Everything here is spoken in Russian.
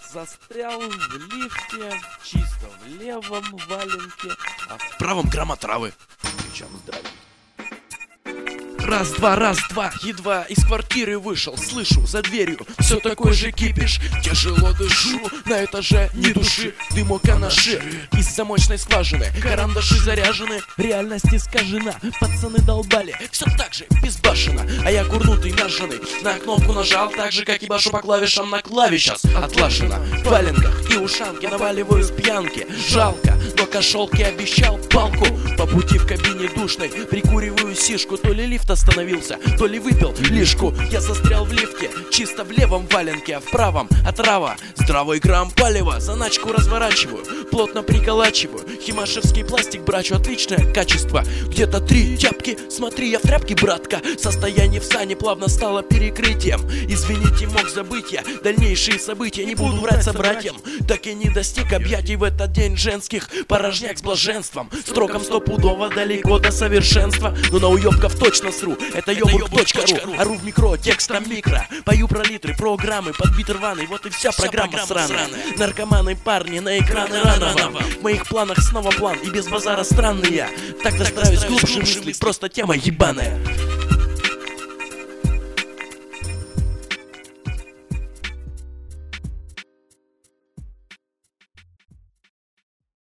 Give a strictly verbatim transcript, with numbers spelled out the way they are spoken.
Застрял в лифте, чисто в левом валенке, а в правом грамма травы. причем здравенький. Раз, два, раз, два. Едва из квартиры вышел, слышу за дверью все такой же кипиш. Тяжело дышу, на этаже ни души, дымок анаши. Из замочной скважины карандаши заряжены, реальность искажена. Пацаны долбали, все так же безбашенно, а я курнутый, нажженный, на кнопку нажал, так же как и башу по клавишам на клавишах. Отлажено в валенках и ушанке, наваливаю с пьянки. Жалко, но кошелки обещал палку. По пути в кабине душной прикуриваю сишку. То ли лифт остановился, то ли выпил лишку. Я застрял в лифте, чисто в левом валенке, а в правом отрава. Здравый грамм палева, заначку разворачиваю, плотно приколачиваю. Химашевский пластик брачу, отличное качество. Где-то три тяпки, смотри, я в тряпке, братка. Состояние в сане плавно стало перекрытием. Извините, мог забыть я дальнейшие события. Не буду врать собратьям, так и не достиг объятий в этот день женских. Порожняк с блаженством, строком стопудово далеко до совершенства. Но на уёбков точно сру, это йогурт точка ру. Ору в микро, текстом микро, пою про литры, программы, под бит рваный. Вот и вся, вся программа, программа сраная. сраная Наркоманы, парни, на экраны рано вам. В моих планах снова план, и без базара странный я. Так достраиваюсь глубже мысли, просто тема ебаная.